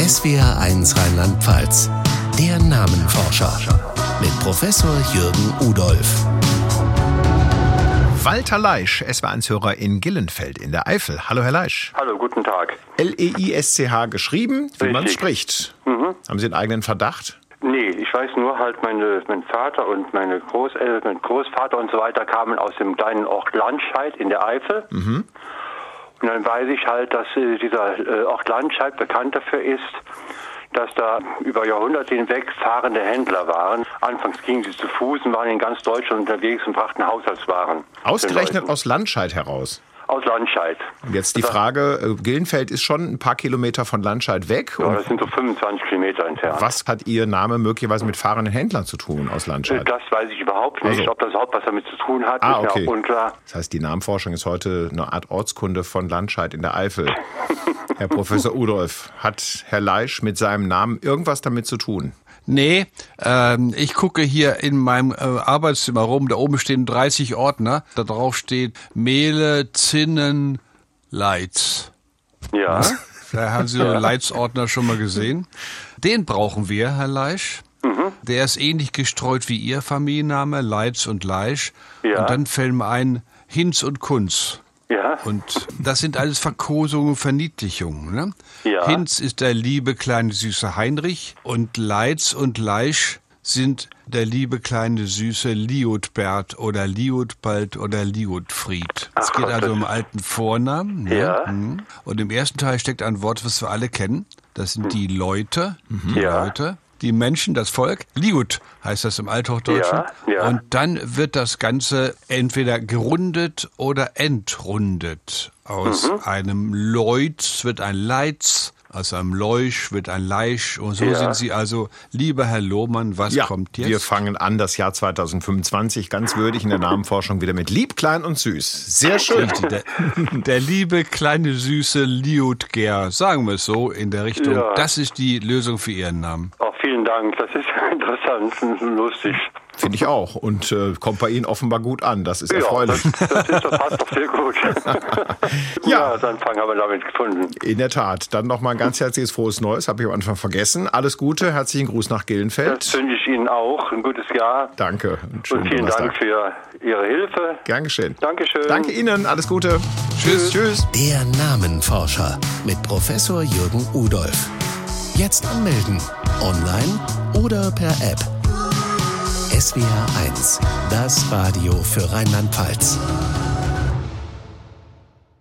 SWR1 Rheinland-Pfalz. Der Namenforscher mit Professor Jürgen Udolph. Walter Leisch, SWR1-Hörer in Gillenfeld in der Eifel. Hallo, Herr Leisch. Hallo, guten Tag. L-E-I-S-C-H geschrieben, wie man spricht. Haben Sie einen eigenen Verdacht? Nee, ich weiß nur halt, mein Vater und meine Großeltern, mein Großvater und so weiter kamen aus dem kleinen Ort Landscheid in der Eifel. Und dann weiß ich halt, dass dieser Ort Landscheid bekannt dafür ist, dass da über Jahrhunderte hinweg fahrende Händler waren. Anfangs gingen sie zu Fuß und waren in ganz Deutschland unterwegs und brachten Haushaltswaren. Ausgerechnet aus Landscheid heraus? Aus Landscheid. Und jetzt die Frage, Gillenfeld ist schon ein paar Kilometer von Landscheid weg. Ja, das sind so 25 Kilometer entfernt. Was hat Ihr Name möglicherweise mit fahrenden Händlern zu tun aus Landscheid? Das weiß ich überhaupt nicht. Also. Ob das überhaupt was damit zu tun hat, ist okay. mir auch unklar. Das heißt, die Namenforschung ist heute eine Art Ortskunde von Landscheid in der Eifel. Herr Professor Udolph, hat Herr Leisch mit seinem Namen irgendwas damit zu tun? Nee, ich gucke hier in meinem Arbeitszimmer rum, da oben stehen 30 Ordner, da drauf steht Mehle, Zinnen, Leitz. Ja. Da haben Sie den Leitzordner schon mal gesehen. Den brauchen wir, Herr Leisch. Der ist ähnlich gestreut wie Ihr Familienname, Leitz und Leisch. Ja. Und dann fällt mir ein Hinz und Kunz. Ja. Und das sind alles Verkosungen, Verniedlichungen. Ne? Ja. Hinz ist der liebe kleine süße Heinrich und Leitz und Leisch sind der liebe kleine süße Liutbert oder Liutbald oder Liutfried. Es geht also um alten Vornamen. Ja. Ne? Und im ersten Teil steckt ein Wort, was wir alle kennen. Das sind die Leute. Ja. Leute. Die Menschen, das Volk. Liut heißt das im Althochdeutschen. Ja. Und dann wird das Ganze entweder gerundet oder entrundet. Aus einem Leutz wird ein Leitz, aus einem Leusch wird ein Leisch. Und so sind Sie also, lieber Herr Lohmann, was kommt jetzt? Wir fangen an, das Jahr 2025, ganz würdig in der Namenforschung wieder mit lieb, klein und süß. Sehr schön. Der liebe, kleine, süße Liutger, sagen wir es so, in der Richtung. Ja. Das ist die Lösung für Ihren Namen. Auch vielen Dank, das ist interessant und lustig. Finde ich auch. Und kommt bei Ihnen offenbar gut an. Das ist erfreulich. Das passt doch sehr gut. Ja. Das Anfang haben wir damit gefunden. In der Tat. Dann nochmal ein ganz herzliches frohes Neues. Habe ich am Anfang vergessen. Alles Gute. Herzlichen Gruß nach Gillenfeld. Das wünsche ich Ihnen auch. Ein gutes Jahr. Danke. Und vielen Dank für Ihre Hilfe. Gern geschehen. Dankeschön. Danke Ihnen. Alles Gute. Tschüss. Tschüss. Der Namenforscher mit Professor Jürgen Udolph. Jetzt anmelden. Online oder per App. SWR1, das Radio für Rheinland-Pfalz.